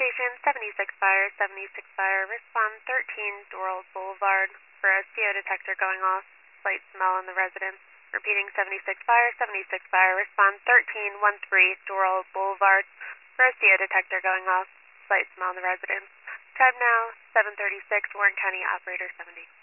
Station 76 Fire, 76 Fire, respond 13 Doral Boulevard for a CO detector going off, slight smell in the residence. Repeating 76 Fire, 76 Fire, respond 1313 Doral Boulevard for a CO detector going off, slight smell in the residence. Time now, 7:36, Warren County Operator 70.